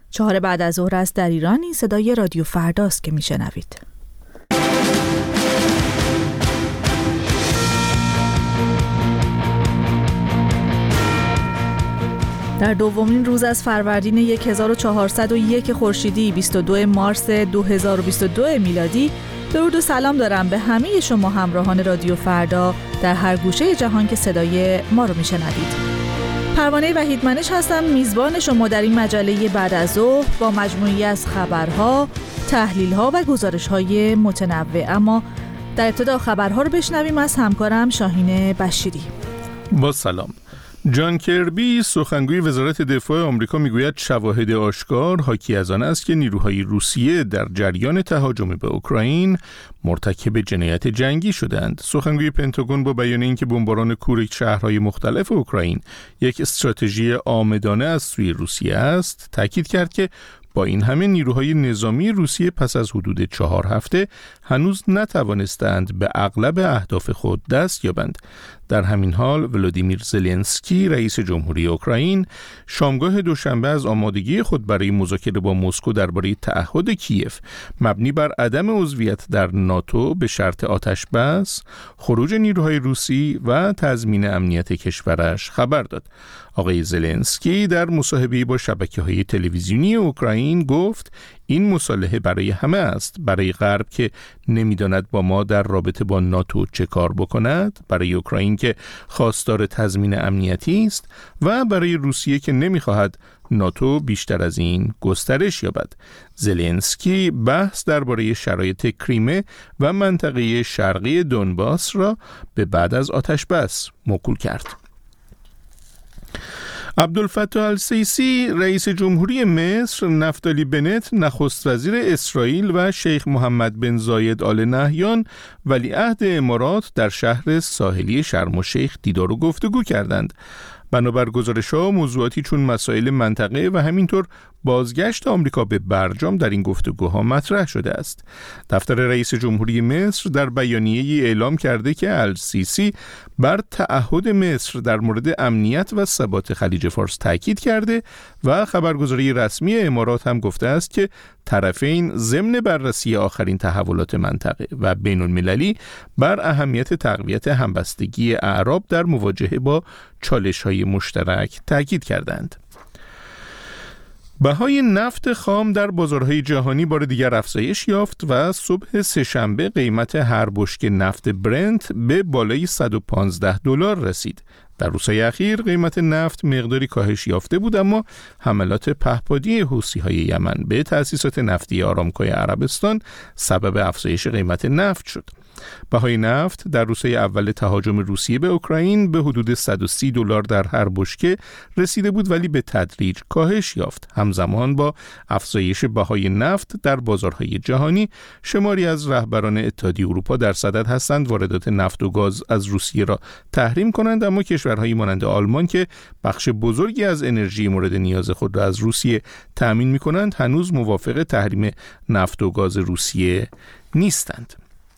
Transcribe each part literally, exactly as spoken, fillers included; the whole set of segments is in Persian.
چهار بعد از ظهر است در ایران. این صدای رادیو فرداست که میشنوید. در دومین روز از فروردین هزار و چهارصد و یک خورشیدی بیست و دو مارس دو هزار و بیست و دو میلادی، درود و سلام دارم به همه شما همراهان رادیو فردا در هر گوشه جهان که صدای ما رو میشنوید. پروانه وحیدمنش هستم، میزبان شما در این مجله بعد از ظهر با مجموعی از خبرها، تحلیل‌ها و گزارش‌های متنوع. اما در ابتدا خبرها رو بشنویم از همکارم شاهین بشیری. با سلام. جان کربی سخنگوی وزارت دفاع آمریکا میگوید شواهد آشکار حاکی از آن است که نیروهای روسیه در جریان تهاجم به اوکراین مرتکب جنایت جنگی شدند. سخنگوی پنتاگون با بیان اینکه بمباران کور شهرهای مختلف اوکراین یک استراتژی عامدانه از سوی روسیه است، تاکید کرد که با این همه نیروهای نظامی روسیه پس از حدود چهار هفته هنوز نتوانستند به اغلب اهداف خود دست یابند. در همین حال ولادیمیر زلنسکی رئیس جمهوری اوکراین شامگاه دوشنبه از آمادگی خود برای مذاکره با مسکو درباره تعهد کیف مبنی بر عدم عضویت در ناتو به شرط آتش بس، خروج نیروهای روسی و تضمین امنیت کشورش خبر داد. آقای زلنسکی در مصاحبه‌ای با شبکه‌های تلویزیونی اوکراین گفت این مصالحه برای همه است، برای غرب که نمی‌داند با ما در رابطه با ناتو چه کار بکند، برای اوکراین که خواستار تضمین امنیتی است و برای روسیه که نمی‌خواهد ناتو بیشتر از این گسترش یابد. زلنسکی بحث درباره شرایط کریمه و منطقه شرقی دونباس را به بعد از آتش بس موکول کرد. عبدالفتاح السیسی رئیس جمهوری مصر، نفتالی بنت نخست وزیر اسرائیل و شیخ محمد بن زاید آل نهیان ولیعهد امارات در شهر ساحلی شرم الشیخ دیدار و گفتگو کردند. بنابر گزارش‌ها موضوعاتی چون مسائل منطقه و همینطور بازگشت آمریکا به برجام در این گفتگوها مطرح شده است. دفتر رئیس جمهوری مصر در بیانیه‌ای اعلام کرده که السیسی بر تعهد مصر در مورد امنیت و ثبات خلیج فارس تاکید کرده و خبرگزاری رسمی امارات هم گفته است که طرفین ضمن بررسی آخرین تحولات منطقه و بین المللی بر اهمیت تقویت همبستگی اعراب در مواجهه با چالش‌های مشترک تاکید کردند. بهای نفت خام در بازارهای جهانی بار دیگر افزایش یافت و صبح سه‌شنبه قیمت هر بشکه نفت برنت به بالای صد و پانزده دلار رسید. در روزهای اخیر قیمت نفت مقداری کاهش یافته بود، اما حملات پهپادی حوثی‌های یمن به تأسیسات نفتی آرامکو عربستان سبب افزایش قیمت نفت شد. بهای نفت در روزهای اول تهاجم روسیه به اوکراین به حدود صد و سی دلار در هر بشکه رسیده بود، ولی به تدریج کاهش یافت. همزمان با افزایش بهای نفت در بازارهای جهانی، شماری از رهبران اتحادیه اروپا در صدد هستند واردات نفت و گاز از روسیه را تحریم کنند، اما کشورهایی مانند آلمان که بخش بزرگی از انرژی مورد نیاز خود را از روسیه تأمین می‌کنند، هنوز موافق تحریم نفت و گاز روسیه نیستند.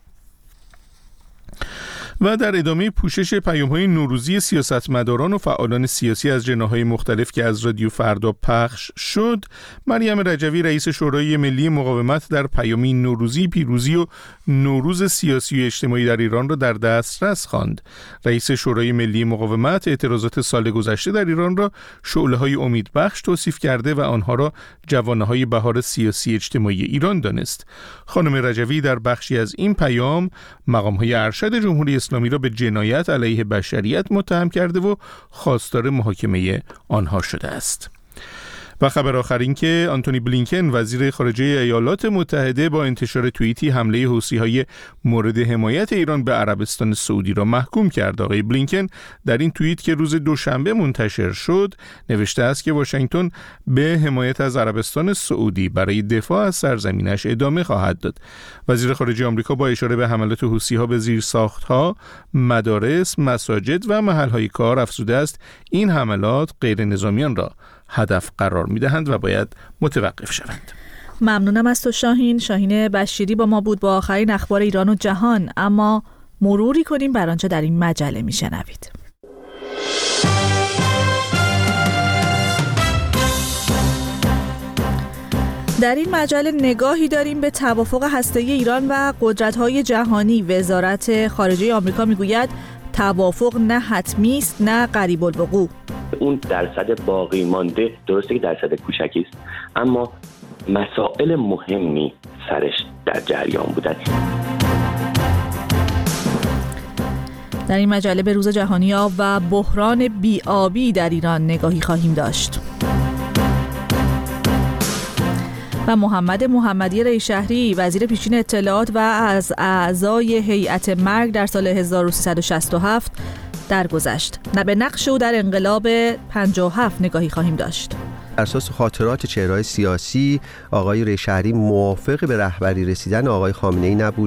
و در ادامه پوشش پیام‌های نوروزی سیاستمداران و فعالان سیاسی از جناح‌های مختلف که از رادیو فردا پخش شد، مریم رجوی رئیس شورای ملی مقاومت در پیامی نوروزی پیروزی و نوروز سیاسی و اجتماعی در ایران را در دسترس خواند. رئیس شورای ملی مقاومت اعتراضات سال گذشته در ایران را شعله‌های امیدبخش توصیف کرده و آنها را جوانه‌های بهار سیاسی اجتماعی ایران دانست. خانم رجوی در بخشی از این پیام مقام‌های ارشد جمهوری اسلامی را به جنایت علیه بشریت متهم کرده و خواستار محاکمه آنها شده است. و خبر آخر این که آنتونی بلینکن وزیر خارجه ایالات متحده با انتشار توییتی حمله حوثی‌های مورد حمایت ایران به عربستان سعودی را محکوم کرد. آقای بلینکن در این توییت که روز دوشنبه منتشر شد نوشته است که واشنگتن به حمایت از عربستان سعودی برای دفاع از سرزمینش ادامه خواهد داد. وزیر خارجه آمریکا با اشاره به حملات حوثی‌ها به زیرساخت‌ها، مدارس، مساجد و محل‌های کار افزوده است این حملات غیر نظامیان را هدف قرار می‌دهند و باید متوقف شوند. ممنونم از تو شاهین. شاهین بشیری با ما بود با آخرین اخبار ایران و جهان. اما مروری کنیم بر آنچه در این مجله میشنوید. در این مجله نگاهی داریم به توافق هسته‌ای ایران و قدرت‌های جهانی. وزارت خارجه آمریکا میگوید توافق نه حتمی است نه قریب الوقوع. اون درصد باقی مانده درسته که درصد کوچکی است، اما مسائل مهمی سرش در جریان بودن. در این مجله به روز جهانی آب و بحران بی‌آبی در ایران نگاهی خواهیم داشت. و محمد محمدی ریشهری وزیر پیشین اطلاعات و از اعضای هیئت مرگ در سال هزار و سیصد و شصت و هفت درگذشت. نه به نقش او در انقلاب پنجاه و هفت نگاهی خواهیم داشت. بر اساس خاطرات چهره‌های سیاسی، آقای ریشهری موافق به رهبری رسیدن آقای خامنه‌ای نبود.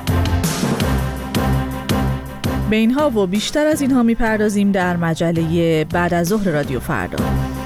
به اینها و بیشتر از اینها میپردازیم در مجله بعد از ظهر رادیو فردا.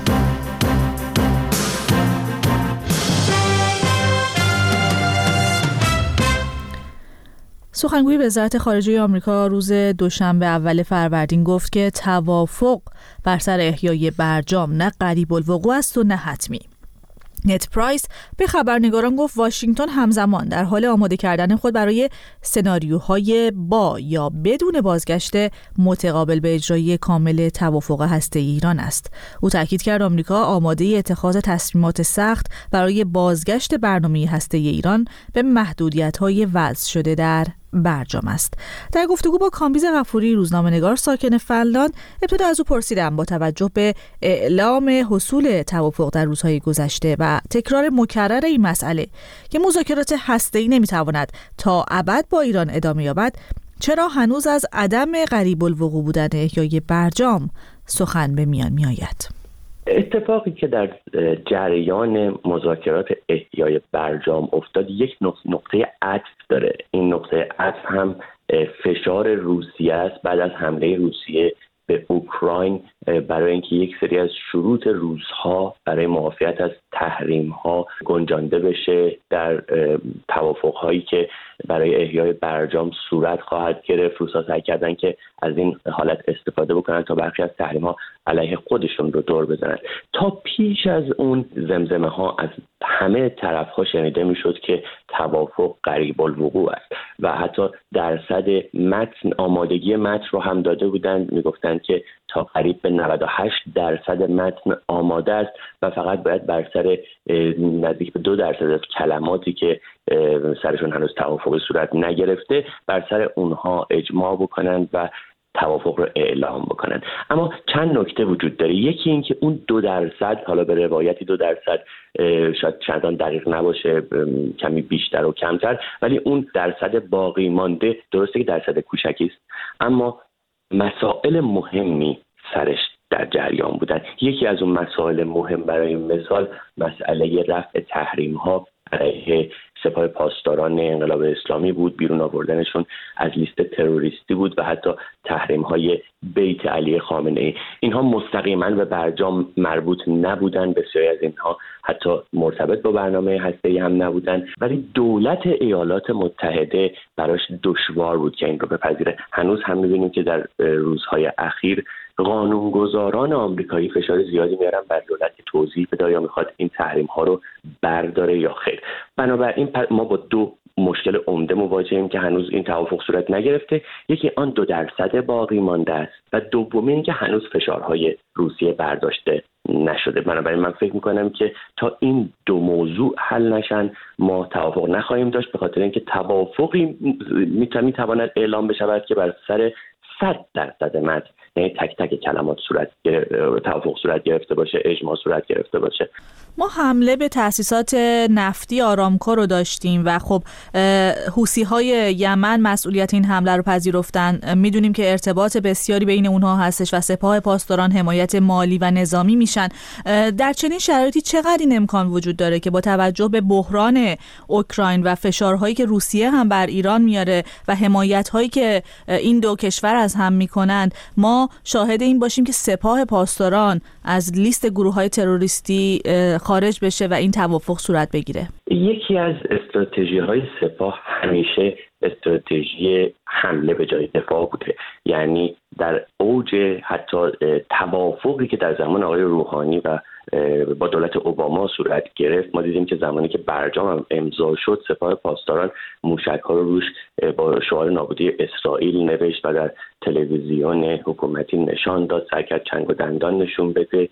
سخنگوی وزارت خارجه آمریکا روز دوشنبه اول فروردین گفت که توافق بر سر احیای برجام نه قریب الوقوع است و نه حتمی. نت پرایس به خبرنگاران گفت واشنگتن همزمان در حال آماده کردن خود برای سناریوهای با یا بدون بازگشت متقابل به اجرایی کامل توافق هسته‌ای ایران است. او تاکید کرد آمریکا آماده اتخاذ تصمیمات سخت برای بازگشت برنامه هسته‌ای ایران به محدودیت‌های وضع شده در برجام است. در گفتگو با کامبیز غفوری روزنامه‌نگار ساکن فنلاند، ابتدا از او پرسیدم با توجه به اعلام حصول توافق در روزهای گذشته و تکرار مکرر این مسئله که مذاکرات هسته‌ای نمی‌تواند تا ابد با ایران ادامه یابد، چرا هنوز از عدم قریب الوقوع بودن احیای برجام سخن به میان می‌آید؟ اتفاقی که در جریان مذاکرات احیای برجام افتاد یک نقطه عطف داره. این نقطه عطف هم فشار روسیه است بعد از حمله روسیه به اوکراین برای اینکه یک سری از شروط روس‌ها برای معافیت از تحریم‌ها گنجانده بشه در توافق‌هایی که برای احیای برجام صورت خواهد گرفت. روس‌ها سعی کردن که از این حالت استفاده بکنن تا برخی از تحریم‌ها علیه خودشون رو دور بزنن. تا پیش از اون زمزمه‌ها از همه طرف‌ها شنیده می‌شد که توافق قریب الوقوع است و حتی درصد متن آمادگی متن رو هم داده بودن، میگفتن که تا قریب به نود و هشت درصد متن آماده است و فقط باید بر سر نزدیک به دو درصد از کلماتی که سرشون هنوز توافق صورت نگرفته بر سر اونها اجماع بکنن و توافق رو اعلام بکنن. اما چند نکته وجود داره. یکی این که اون دو درصد، حالا به روایتی دو درصد شاید چندان دقیق نباشه، کمی بیشتر و کمتر، ولی اون درصد باقی مانده درسته که درصد کوچکی است، اما مسائل مهمی سرش در جریان بودن. یکی از اون مسائل مهم برای مثال مسئله رفع تحریم ها علیه سپاه پاسداران انقلاب اسلامی بود، بیرون آوردنشون از لیست تروریستی بود و حتی تحریم های بیت علی خامنه ای. اینها مستقیما به برجام مربوط نبودن، بسیاری از اینها حتی مرتبط با برنامه هسته‌ای هم نبودن، ولی دولت ایالات متحده براش دشوار بود که این رو بپذیره. هنوز هم می‌بینیم که در روزهای اخیر قانونگذاران آمریکایی فشار زیادی میارن بر دولت که توضیح بده یا میخواد این تحریم ها رو برداره یا خیر. بنابراین ما با دو مشکل عمده مواجهیم که هنوز این توافق صورت نگرفته. یکی آن دو درصد باقی مانده است و دومی این که هنوز فشارهای روسیه برداشته نشده. بنابراین من فکر میکنم که تا این دو موضوع حل نشن ما توافق نخواهیم داشت، به خاطر اینکه توافقی میتواند اعلام بشود که بر سر صد درصد متن، یعنی تک تک کلمات صورت توافق صورت گرفته باشه، اجماع صورت گرفته باشه. ما حمله به تأسیسات نفتی آرامکو رو داشتیم و خب حوثی‌های یمن مسئولیت این حمله رو پذیرفتن. میدونیم که ارتباط بسیاری بین اونها هستش و سپاه پاسداران حمایت مالی و نظامی میشن. در چنین شرایطی چقدر این امکان وجود داره که با توجه به بحران اوکراین و فشارهایی که روسیه هم بر ایران میاره و حمایت‌هایی که این دو کشور از هم میکنند، ما شاهد این باشیم که سپاه پاسداران از لیست گروه‌های تروریستی خارج بشه و این توافق صورت بگیره؟ یکی از استراتژی‌های سپاه همیشه استراتژی حمله به جای دفاع بوده. یعنی در اوج حتی توافقی که در زمان آقای روحانی و با دولت اوباما صورت گرفت، ما دیدیم که زمانی که برجام هم امضا شد سپاه پاسداران موشک‌ها رو روش با شعار نابودی اسرائیل نوشت و در تلویزیون حکومتی نشان داد، سعی کرد چنگ و دندان نشون بده،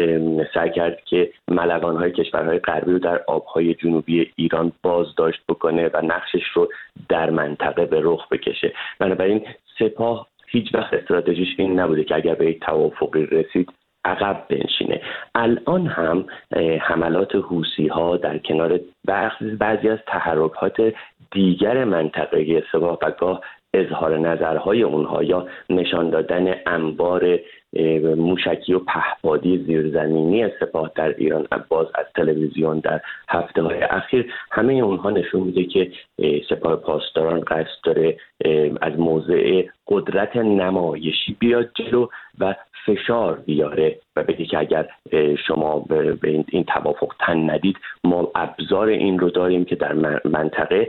سعی کرد که ملوان‌های کشورهای غربی رو در آب‌های جنوبی ایران بازداشت بکنه و نقشش رو در منطقه به رخ بکشه. بنابراین سپاه هیچ وقت استراتژیش این نبوده که اگر به یک توافقی رسید عقب بنشینه. الان هم حملات حوثی‌ها در کنار بعضی از تحرکات دیگر منطقه سپاه و گاه اظهار نظرهای اونها یا نشان دادن انبار موشکی و پهپادی زیرزمینی سپاه در ایران باز از تلویزیون در هفته‌های اخیر، همه اونها نشون میده که سپاه پاسداران قصد داره از موضع قدرت نمایشی بیاد جلو و فشار بیاره و بگه که اگر شما به این توافق تن ندید ما ابزار این رو داریم که در منطقه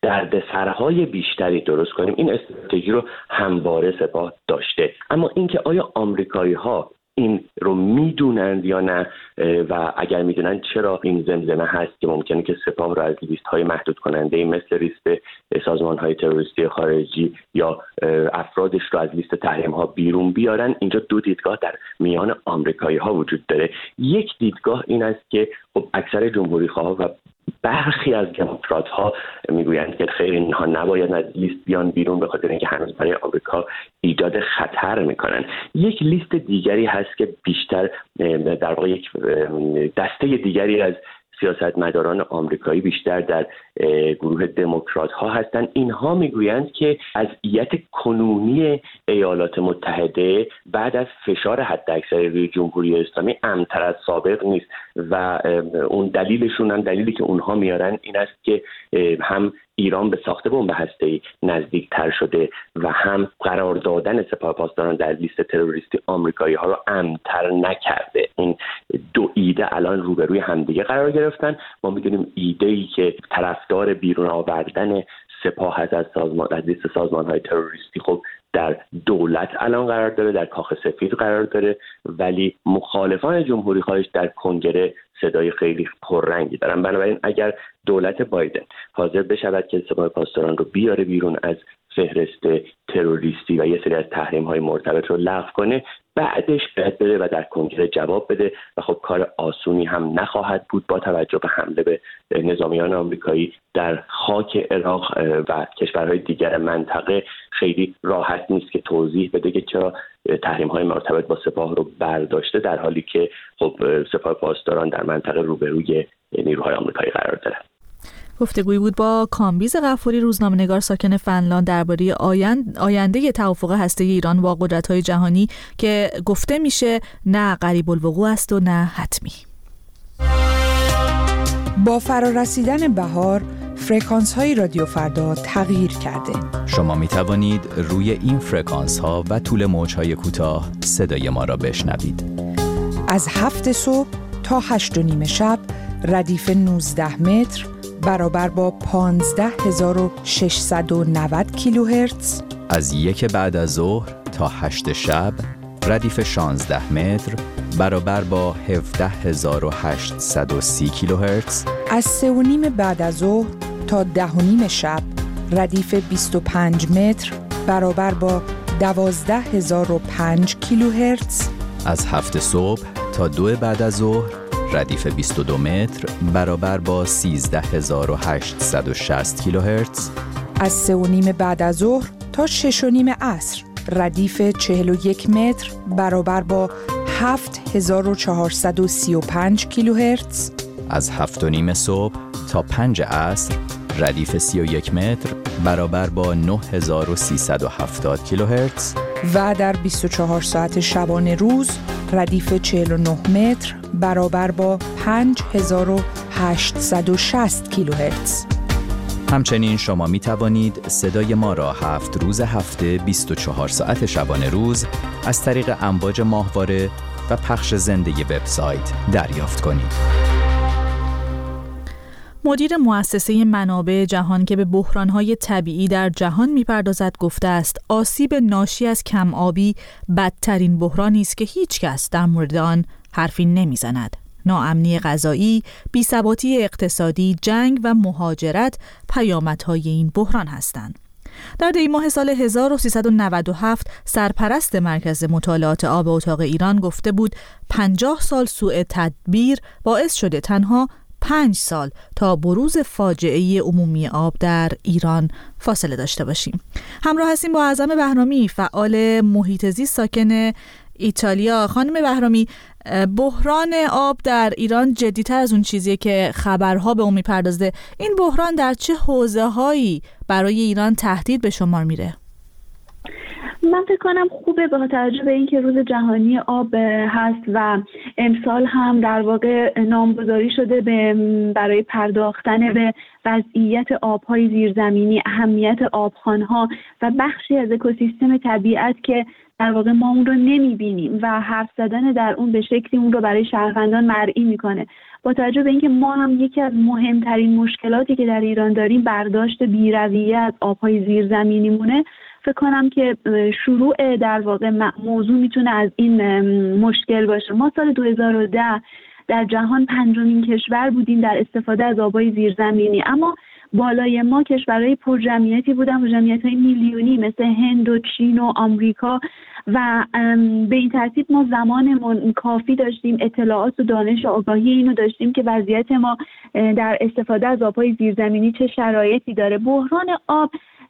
دردسرهای بیشتری درست کنیم. این استراتژی رو همواره سپاه داشته، اما اینکه آیا آمریکایی‌ها این رو میدونند یا نه و اگر میدونن چرا این زمزمه هست که ممکنه که سپاه رو از لیست‌های محدود کننده مثل لیست سازمان‌های تروریستی خارجی یا افرادش رو از لیست تحریم‌ها بیرون بیارن. اینجا دو دیدگاه در میان آمریکایی‌ها وجود داره. یک دیدگاه این است که خب اکثر جمهوری‌خواها و برخی از دموکرات ها میگویند که خیر اینها نباید از لیست بیان بیرون به خاطر اینکه هنوز برای آمریکا ایجاد خطر میکنن. یک لیست دیگری هست که بیشتر در واقع یک دسته دیگری از سیاستمداران آمریکایی بیشتر در گروه دموکرات ها هستند. اینها میگویند که وضعیت کنونی ایالات متحده بعد از فشار حداکثری روی جمهوری اسلامی امن‌تر از سابق نیست و اون دلیلشون هم دلیلی که اونها میارن این است که هم ایران به ساخت بمب هسته‌ای نزدیکتر شده و هم قرار دادن سپاه پاسداران در لیست تروریستی آمریکایی ها رو امن‌تر نکرده. این دو ایده الان روبروی همدیگه قرار گرفتن. ما می‌دونیم ایده‌ای که طرفدار بیرون آوردن سپاه هست از سازمان از لیست سازمان‌های تروریستی خب در دولت الان قرار داره، در کاخ سفید قرار داره، ولی مخالفان جمهوری خواهش در کنگره صدای خیلی پررنگی دارن. بنابراین اگر دولت بایدن حاضر بشود که سپاه پاسداران رو بیاره بیرون از فهرست تروریستی و یه سری از تحریم‌های مرتبط رو لغو کنه، بعدش باید بده و در کنگره جواب بده و خب کار آسونی هم نخواهد بود با توجه به حمله به نظامیان آمریکایی در خاک عراق و کشورهای دیگر منطقه. خیلی راحت نیست که توضیح بده که چرا تحریم‌های مرتبط با سپاه رو برداشته در حالی که خب سپاه پاسداران در منطقه روبروی نیروهای آمریکایی قرار داره. گفتگویی بود با کامبیز غفوری، روزنامه‌نگار ساکن فنلاند، درباره آیند آینده توافق هسته‌ای ایران با قدرت‌های جهانی که گفته میشه نه قریب الوقوع است و نه حتمی. با فرارسیدن بهار فرکانس‌های رادیو فردا تغییر کرده. شما می توانید روی این فرکانس‌ها و طول موج‌های کوتاه صدای ما را بشنوید. از هفت صبح تا هشت و نیم شب ردیف نوزده متر برابر با پانزده هزار و ششصد و نود کیلوهرتز. از یک بعد از ظهر تا هشت شب ردیف شانزده متر برابر با هفده هزار و هشتصد و سی کیلوهرتز. از سه و نیم بعد از ظهر تا ده و نیم شب ردیف بیست و پنج متر برابر با دوازده هزار و پنج کیلوهرتز. از هفت صبح تا دو بعد از ظهر ردیف بیست و دو متر برابر با سیزده هزار و هشتصد و شصت کیلوهرتز. از سه و نیم بعد از ظهر تا شش و نیم عصر ردیف چهل و یک متر برابر با هفت هزار و چهارصد و سی و پنج کیلوهرتز. از هفت و نیم صبح تا پنج عصر ردیف سی و یک متر برابر با نه هزار و سیصد و هفتاد کیلوهرتز. و در بیست و چهار ساعت شبانه روز ردیف چهل و نه متر برابر با پنج هزار و هشتصد و شصت کیلوهرتز. همچنین شما می توانید صدای ما را هفت روز هفته بیست و چهار ساعت شبانه روز از طریق امواج ماهواره و پخش زنده وبسایت دریافت کنید. مدیر مؤسسه منابع جهان که به بحران‌های طبیعی در جهان می‌پردازد گفته است آسیب ناشی از کم‌آبی بدترین بحرانی است که هیچ کس در مورد آن حرفی نمی‌زند. ناامنی غذایی، بی‌ثباتی اقتصادی، جنگ و مهاجرت پیامدهای این بحران هستند. در دی ماه سال هزار و سیصد و نود و هفت سرپرست مرکز مطالعات آب اتاق ایران گفته بود پنجاه سال سوء تدبیر باعث شده تنها پنج سال تا بروز فاجعه عمومی آب در ایران فاصله داشته باشیم. همراه هستیم با اعظم بهرامی، فعال محیط زیست ساکن ایتالیا. خانم بهرامی، بحران آب در ایران جدی‌تر از اون چیزیه که خبرها به اون میپردازه. این بحران در چه حوزه‌هایی برای ایران تهدید به شمار میره؟ من فکر کنم خوبه با توجه به اینکه روز جهانی آب هست و امسال هم در واقع نامگذاری شده به برای پرداختن به وضعیت آب‌های زیرزمینی، اهمیت آبخوان‌ها و بخشی از اکوسیستم طبیعت که در واقع ما اون رو نمی‌بینیم و حرف زدن در اون به شکلی اون رو برای شهروندان مرئی می‌کنه. با توجه به اینکه ما هم یکی از مهمترین مشکلاتی که در ایران داریم برداشت بی‌رویه از آب‌های زیرزمینیمونه، فکر کنم که شروع در واقع موضوع میتونه از این مشکل باشه. ما سال دو هزار و ده در جهان پنجمین کشور بودیم در استفاده از آب‌های زیرزمینی، اما بالای ما کشورهای پرجمعیتی بودن و جمعیت‌های میلیونی مثل هند و چین و آمریکا و به این ترتیب ما زمان کافی داشتیم، اطلاعات و دانش و آگاهی اینو داشتیم که وضعیت ما در استفاده از آب‌های زیرزمینی چه شرایطی داره. بحران آب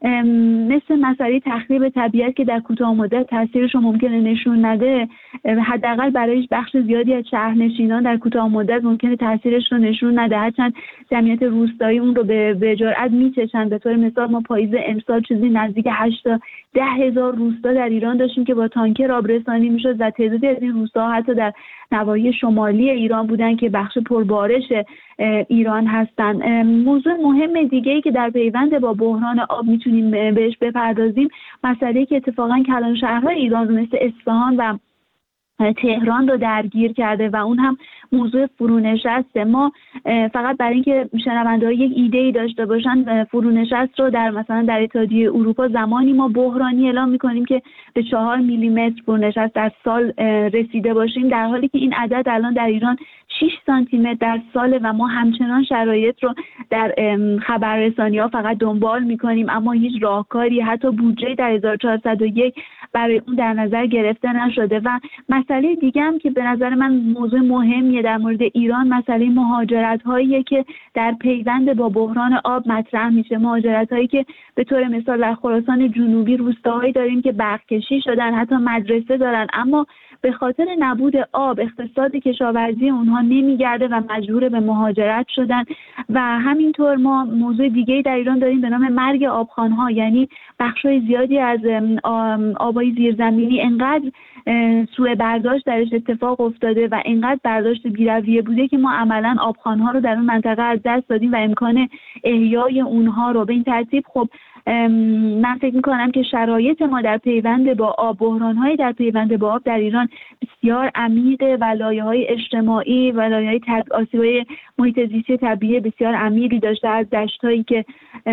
مثل مسئله تخریب طبیعت که در کوتاه مدت تاثیرش رو ممکنه نشون نده، حداقل برای بخش زیادی از شهرنشینان در کوتاه مدت ممکنه تاثیرش رو نشون نده، هرچند جمعیت روستایی اون رو به به جرئت میچشن. به طور مثال ما پاییز امسال چیزی نزدیک هشت تا ده هزار روستا در ایران داشتیم که با تانکر آبرسانی میشد و تعدادی از این روستاها حتی در نواحی شمالی ایران بودن که بخش پربارش ایران هستن. موضوع مهم دیگه‌ای که در پیوند با بحران آب میتونیم بهش بپردازیم، مسئله‌ای که اتفاقاً کلان شهرهای ایران مثل اصفهان و تهران رو درگیر کرده و اون هم موضوع فرونشسته. ما فقط برای اینکه شنونده‌ها یک ایده‌ای داشته باشن، فرونشست رو در مثلا در اتحادیه اروپا زمانی ما بحرانی اعلام می‌کنیم که به چهار میلیمتر فرونشست در سال رسیده باشیم، در حالی که این عدد الان در ایران شش سانتی متر در سال و ما همچنان شرایط رو در خبررسانی‌ها فقط دنبال می‌کنیم، اما هیچ راهکاری حتی بودجه در هزار و چهارصد و یک برای اون در نظر گرفته نشده. و مسئله دیگه هم که به نظر من موضوع مهمیه در مورد ایران، مسئله مهاجرت‌هاییه که در پیوند با بحران آب مطرح میشه. مهاجرت‌هایی که به طور مثال در خراسان جنوبی روستاهایی داریم که برق‌کشی شدن، حتی مدرسه دارن، اما به خاطر نبود آب اقتصاد کشاورزی اونها نمیگرده و مجبور به مهاجرت شدن. و همینطور ما موضوع دیگه‌ای در ایران داریم به نام مرگ آبخوان‌ها، یعنی بخش‌های زیادی از آب‌های زیرزمینی انقدر سوء برداشت درش اتفاق افتاده و انقدر برداشت بی‌رویه بوده که ما عملاً آبخوان‌ها رو در اون منطقه از دست دادیم و امکان احیای اونها رو. به این ترتیب خب من فکر می‌کنم که شرایط ما در پیوند با آب، بحران‌های در پیوند با آب در ایران بسیار عمیقه و لایه‌های اجتماعی و لایه‌های آسیب‌های محیط زیستی طبیعی بسیار عمیقی داشته، از دشت‌هایی که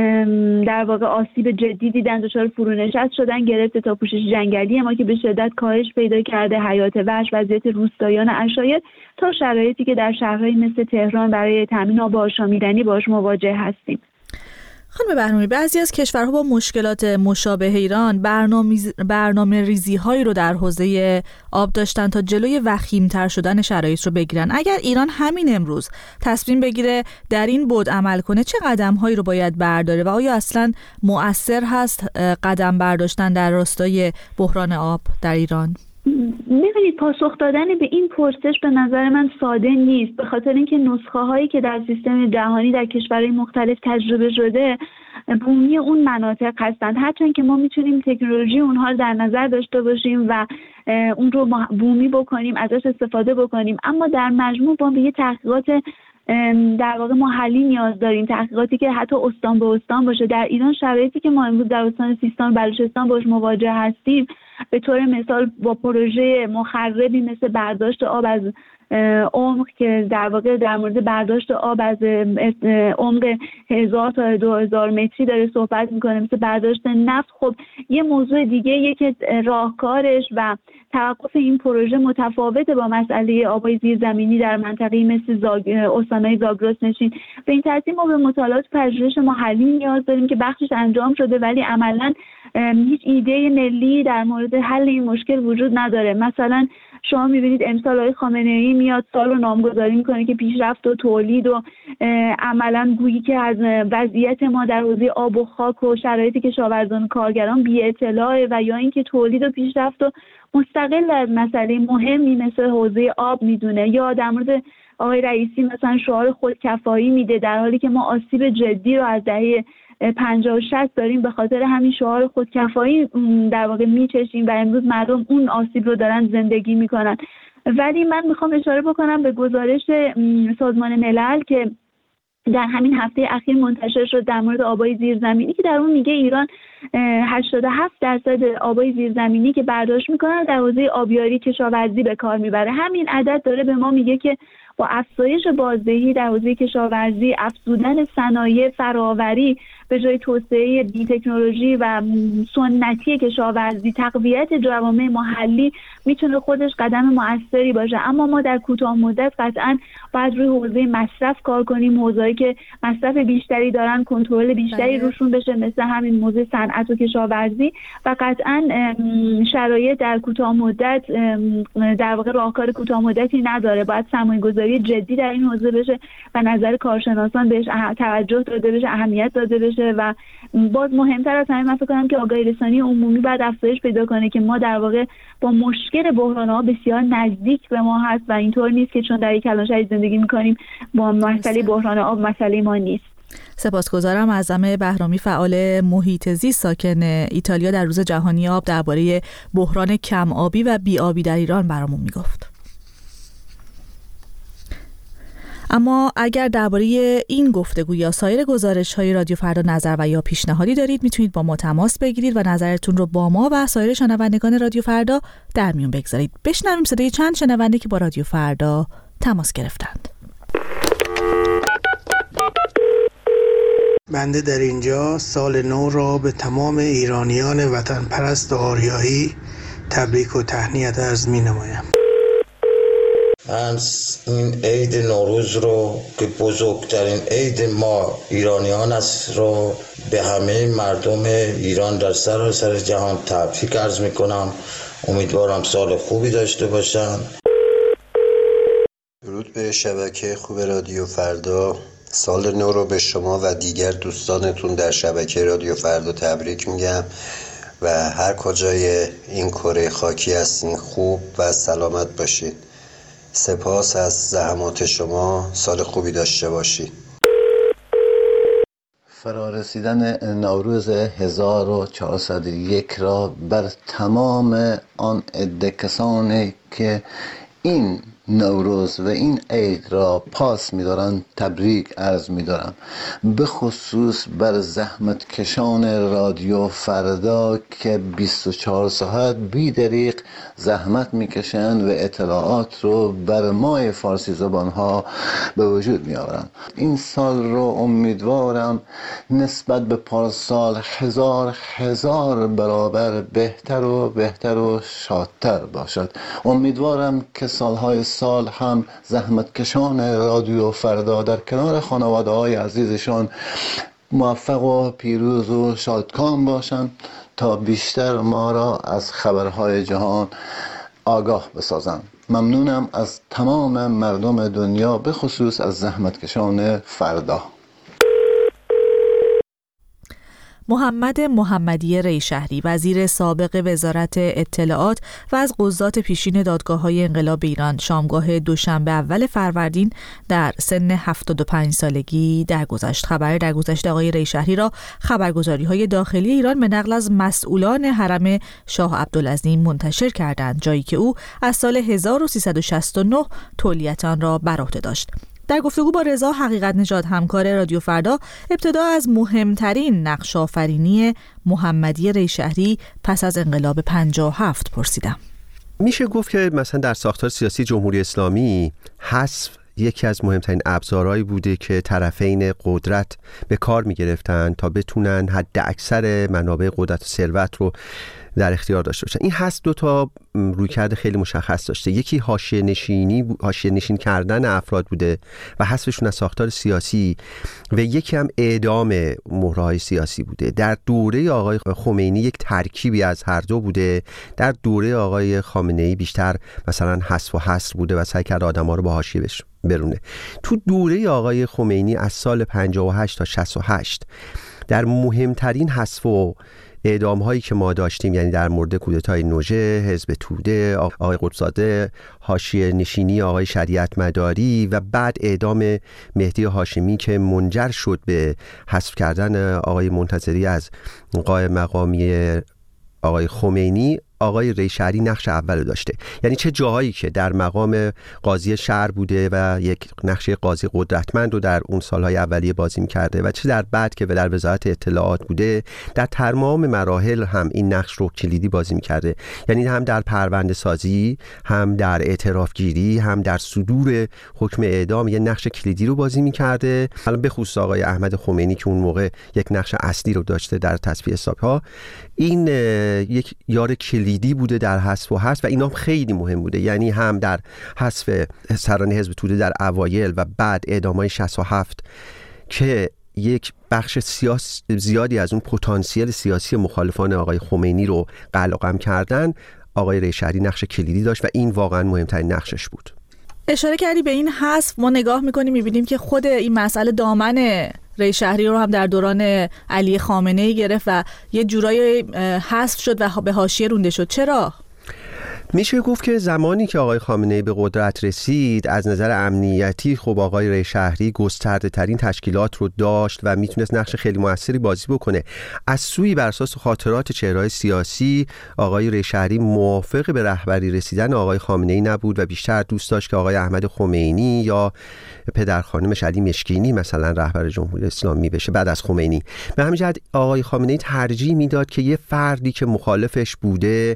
در واقع آسیب جدی دیدن، دچار فرونشست شدن، گرفته تا پوشش جنگلی ما که به شدت کاهش پیدا کرده، حیات وحش، وضعیت روستایان عشایر، تا شرایطی که در شهرهای مثل تهران برای تامین آب آشامیدنی باهاش مواجه هستیم. خانم بهرامی، بعضی از کشورها با مشکلات مشابه ایران برنامه برنامه ریزی هایی رو در حوزه آب داشتن تا جلوی وخیم‌تر شدن شرایط رو بگیرن. اگر ایران همین امروز تصمیم بگیره در این بعد عمل کنه، چه قدم هایی رو باید برداره و آیا اصلا مؤثر هست قدم برداشتن در راستای بحران آب در ایران؟ ببینید، پاسخ دادن به این پرسش به نظر من ساده نیست، به خاطر اینکه نسخه هایی که در سیستم جهانی در کشورهای مختلف تجربه شده بومی اون مناطق هستند، هرچند که ما میتونیم تکنولوژی اونها رو در نظر داشته باشیم و اون رو بومی بکنیم، ازش استفاده بکنیم، اما در مجموع با به یه تحقیقات در واقع محلی نیاز داریم، تحقیقاتی که حتی استان به استان باشه. در ایران شرایطی که ما امروز در استان سیستان و بلوچستان باش مواجه هستیم به طور مثال با پروژه مخربی مثل برداشت آب از عمق که در واقع در مورد برداشت آب از عمق هزار تا دو هزار متری داره صحبت میکنه، مثل برداشت نفت. خب یه موضوع دیگه یه که راهکارش و توقف این پروژه متفاوته با مسئله آبای زیرزمینی در منطقه‌ای مثل زاگ... استان‌های زاگرس نشین. به این ترتیب ما به مطالعات پژوهش محلی نیاز داریم که بخشش انجام شده ولی عملاً هیچ ایده ملی در مورد حل این مشکل وجود نداره. مثلا شما می‌بینید امسال آقای خامنه‌ای میاد سال رو نامگذاری میکنه که پیشرفت و تولید و عملاً گویی که از وضعیت ما در حوزه آب و خاک و شرایط کشاورزان و کارگران بی اطلاعه و یا اینکه تولید و پیشرفت و مستقل از مسئله مهمی مثل حوزه آب میدونه، یا در مورد آقای رئیسی مثلا شعار خودکفایی میده در حالی که ما آسیب جدی رو از دهه پنجاه و شصت داریم به خاطر همین شعار خودکفایی در واقع میچشیم و امروز مردم اون آسیب رو دارن زندگی میکنن. ولی من میخوام اشاره بکنم به گزارش سازمان ملل که در همین هفته اخیر منتشر شد در مورد آبای زیرزمینی که در اون میگه ایران هشتاد و هفت درصد آبای زیرزمینی که برداشت میکنن در حوزه آبیاری کشاورزی به کار میبره. همین عدد داره به ما میگه که با افزایش بازدهی در حوزه کشاورزی، افزودن صنایع فراوری به جای توسعه بی تکنولوژی و سنتی کشاورزی، تقویت جوامع محلی میتونه خودش قدم موثری باشه. اما ما در کوتاه مدت قطعاً باید روی حوزه مصرف کار کنیم، حوزه‌ای که مصرف بیشتری دارن کنترل بیشتری بله. روشون بشه، مثل همین موضوع صنعت و کشاورزی، و قطعاً شرایط در کوتاه مدت در واقع راهکار کوتاه مدتی نداره. باید سرمایه‌گذاری جدی در این حوزه بشه و نظر کارشناسان بهش توجه داده بشه، اهمیت داده بشه. و باز مهمتر از همه من فکر کنم که آگاهی رسانی عمومی باید افزایش پیدا کنه که ما در واقع با مشکل بحران‌ها بسیار نزدیک به ما هست و اینطور نیست که چون در یک کلان شهری زندگی می‌کنیم با مسئله بحران آب مسئله ما نیست. سپاسگزارم از عزمه بهرامی، فعال محیط زیست ساکن ایتالیا، در روز جهانی آب درباره بحران کم آبی و بی آبی در ایران برامون میگفت. اما اگر درباره این گفتگو یا سایر گزارش‌های رادیو فردا نظر و یا پیشنهادی دارید میتونید با ما تماس بگیرید و نظرتون رو با ما و سایر شنوندگان رادیو فردا در میون بگذارید. بشنویم صدای چند شنونده که با رادیو فردا تماس گرفتند. بنده در اینجا سال نو را به تمام ایرانیان وطن پرست و آریایی تبریک و تهنیت عرض می‌نمایم. من این عید نوروز رو که بزرگترین عید ما ایرانیان است رو به همه مردم ایران در سراسر جهان تبریک عرض میکنم. امیدوارم سال خوبی داشته باشن. درود به شبکه خوب رادیو فردا. سال نو رو به شما و دیگر دوستانتون در شبکه رادیو فردا تبریک میگم و هر کجای این کره خاکی هستین خوب و سلامت باشید. سپاس از زحمات شما، سال خوبی داشته باشید. فرارسیدن نوروز هزار و چهارصد و یک را بر تمام آن عده کسانی که این نوروز و این عید را پاس می‌دارند تبریک عرض می‌دارم، به خصوص بر زحمت کشان رادیو فردا که بیست و چهار ساعت بی دریغ زحمت می‌کشند و اطلاعات رو بر ما فارسی زبان‌ها به وجود می‌آورند. این سال رو امیدوارم نسبت به پارسال هزار هزار برابر بهتر و بهتر و شادتر باشد. امیدوارم که سالهای سال هم زحمت کشان رادیو فردا در کنار خانواده های عزیزشان موفق و پیروز و شادکام باشند تا بیشتر ما را از خبرهای جهان آگاه بسازند. ممنونم از تمام مردم دنیا، به خصوص از زحمت کشان فردا. محمد محمدی ریشهری، وزیر سابق وزارت اطلاعات و از قضات پیشین دادگاه‌های انقلاب ایران، شامگاه دوشنبه اول فروردین در سن هفتاد و پنج سالگی درگذشت. خبر درگذشت آقای ریشهری را خبرگزاری‌های داخلی ایران به نقل از مسئولان حرم شاه عبدالعظیم منتشر کردند، جایی که او از سال هزار و سیصد و شصت و نه تولیت آن را بر عهده داشت. در گفتگو با رضا حقیقت نژاد همکار رادیو فردا ابتدا از مهمترین نقش آفرینی محمدی ریشهری پس از انقلاب پنجاه و هفت پرسیدم. میشه گفت که مثلا در ساختار سیاسی جمهوری اسلامی حذف یکی از مهمترین ابزارهایی بوده که طرفین قدرت به کار میگرفتن تا بتونن حد اکثر منابع قدرت و ثروت رو در اختیار داشته باشن. این هست دو تا رویکرد خیلی مشخص داشته. یکی حاشیه نشینی حاشیه نشین کردن افراد بوده و حذفشون از ساختار سیاسی و یکی هم اعدام مهره‌های سیاسی بوده. در دوره آقای خمینی یک ترکیبی از هر دو بوده. در دوره آقای خامنه‌ای بیشتر مثلا حذف و حصر بوده و سعی کرد آدم‌ها رو با حاشیه برونه. تو دوره آقای خمینی از سال پنجاه و هشت تا شصت و هشت در مهمترین حذف و اعدام هایی که ما داشتیم، یعنی در مورد کودتای نوژه، حزب توده، آقای قطب‌زاده، حاشیه نشینی آقای شریعت مداری و بعد اعدام مهدی هاشمی که منجر شد به حذف کردن آقای منتظری از قائم مقامی آقای خمینی، آقای ریشهری نقش اول داشته. یعنی چه جاهایی که در مقام قاضی شهر بوده و یک نقش قاضی قدرتمند رو در اون سالهای اولیه بازی می‌کرده و چه در بعد که در وزارت اطلاعات بوده، در تمام مراحل هم این نقش رو کلیدی بازی می‌کرده. یعنی هم در پرونده سازی، هم در اعتراف گیری، هم در صدور حکم اعدام یه نقش کلیدی رو بازی می‌کرده. حالا به خصوص آقای احمد خمینی که اون موقع یک نقش اصلی رو داشته در تصفیه حساب‌ها، این یک یار کلیدی بوده در حذف و حذف و اینا خیلی مهم بوده. یعنی هم در حذف سران حزب توده در اوایل و بعد اعدام‌های شصت و هفت که یک بخش سیاس زیادی از اون پتانسیل سیاسی مخالفان آقای خمینی رو قلقم کردن، آقای ریشهری نقش کلیدی داشت و این واقعا مهمترین نقشش بود. اشاره کردی به این حذف، ما نگاه میکنیم میبینیم که خود این مسئله دامن ریشهری رو هم در دوران علی خامنه‌ای گرفت و یه جورایی حذف شد و به حاشیه رونده شد. چرا؟ میشه گفت که زمانی که آقای خامنه‌ای به قدرت رسید از نظر امنیتی خب آقای ریشهری گسترده ترین تشکیلات رو داشت و میتونست نقش خیلی موثری بازی بکنه. از سوی بر اساس خاطرات چهره‌های سیاسی آقای ریشهری موافق به رهبری رسیدن آقای خامنه‌ای نبود و بیشتر دوست داشت که آقای احمد خمینی یا پدر خانمش علی مشکینی مثلا رهبر جمهوری اسلامی بشه بعد از خمینی. به همین جهت آقای خامنه‌ای ترجیح میداد که یه فردی که مخالفش بوده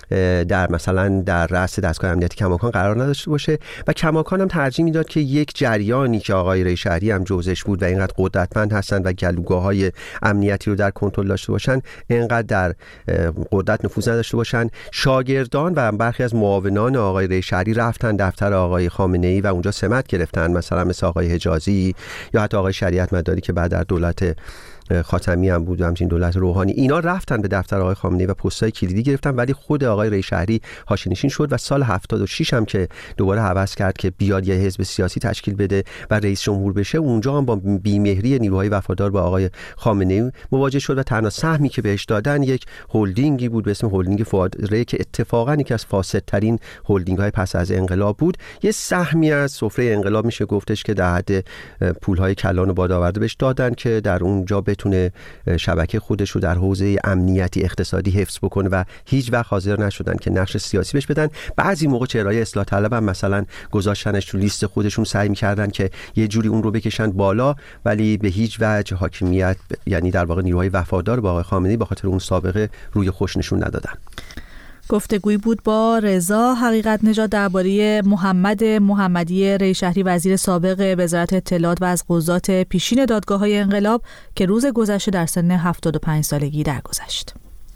در مثلا در رأس دستگاه امنیتی کماکان قرار نداشته باشه و کماکان هم ترجیح میداد که یک جریانی که آقای ریشهری هم جزش بود و اینقدر قدرتمند هستن و گلوگاه‌های امنیتی رو در کنترل داشته باشن، اینقدر در قدرت نفوذ نداشته باشن. شاگردان و برخی از معاونان آقای ریشهری رفتن دفتر آقای خامنه‌ای و اونجا سمت گرفتن، مثلا مثل آقای حجازی یا حتی آقای شریعت مداری که بعد در دولت خاتمی هم بود و همچنین دولت روحانی، اینا رفتن به دفتر آقای خامنه‌ای و پست‌های کلیدی گرفتن، ولی خود آقای ریشهری حاشیه‌نشین شد و سال هفتاد و شش هم که دوباره هوس کرد که بیاد یه حزب سیاسی تشکیل بده و رئیس جمهور بشه، اونجا هم با بیمهری نیروهای وفادار با آقای خامنه‌ای مواجه شد و تنها سهمی که بهش دادن یک هلدینگی بود به اسم هلدینگ فؤاد ری که اتفاقاً یکی از فاسدترین هلدینگ‌های پس از انقلاب بود. یه سهمی از سفره انقلاب میشه گفتش که در حد پول‌های کلان و بادآورده بهش دادن که در اونجا تونه شبکه خودش رو در حوزه امنیتی اقتصادی حفظ بکنه و هیچ وقت حاضر نشدن که نقش سیاسی بهش بدن. بعضی موقع چهره‌های اصلاح طلب هم مثلا گذاشتنش تو لیست خودشون، سعی می‌کردن که یه جوری اون رو بکشن بالا، ولی به هیچ وجه حاکمیت یعنی در واقع نیروهای وفادار با آقای خامنه‌ای به خاطر اون سابقه روی خوش نشون ندادن. گفتگویی بود با رضا حقیقت نژاد درباره محمد محمدی ریشهری، وزیر سابق وزارت اطلاعات و از قضات پیشین دادگاه‌های انقلاب که روز گذشته در سن هفتاد و پنج سالگی درگذشت.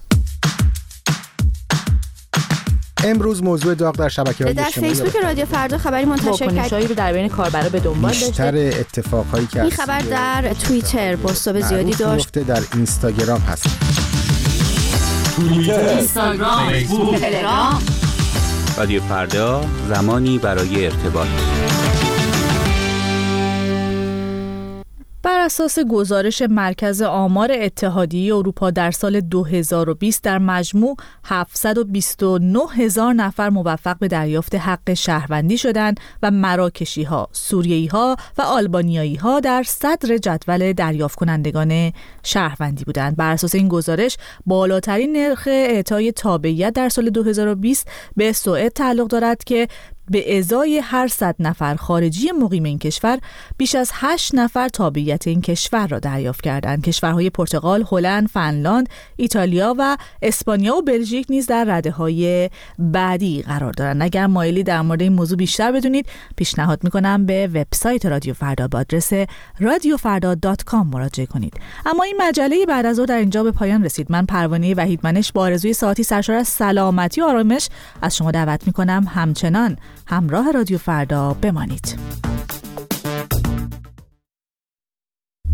امروز موضوع داغ در شبکه‌های در فیسبوک رادیو فردا خبری منتشر کرد واکنش‌هایی رو در بین کاربرا به دنبال داشته. بیشتر اتفاقایی که این خبر در توییتر بازتاب زیادی داشت. در اینستاگرام هست. اینستاگرام، فیسبوک، تلگرام. رادیو فردا، زمانی برای ارتباط. بر اساس گزارش مرکز آمار اتحادیه اروپا در سال دو هزار و بیست در مجموع هفتصد و بیست و نه هزار نفر موفق به دریافت حق شهروندی شدند و مراکشی‌ها، سوریه‌ای‌ها و آلبانیایی‌ها در صدر جدول دریافت کنندگان شهروندی بودند. بر اساس این گزارش بالاترین نرخ اعطای تابعیت در سال دو هزار و بیست به سوئد تعلق دارد که به ازای هر صد نفر خارجی مقیم این کشور بیش از هشت نفر تابعیت این کشور را دریافت کردند. کشورهای پرتغال، هلند، فنلاند، ایتالیا و اسپانیا و بلژیک نیز در رده‌های بعدی قرار دارند. اگر مایلی در مورد این موضوع بیشتر بدونید، پیشنهاد می‌کنم به وبسایت رادیو فردا با آدرس رادیو فردا دات کام مراجعه کنید. اما این مجله بعد از ظهر در اینجا به پایان رسید. من پروانه وحیدمنش با آرزوی ساعتی سرشار از سلامتی و آرامش از شما دعوت می‌کنم همچنان همراه رادیو فردا بمانید.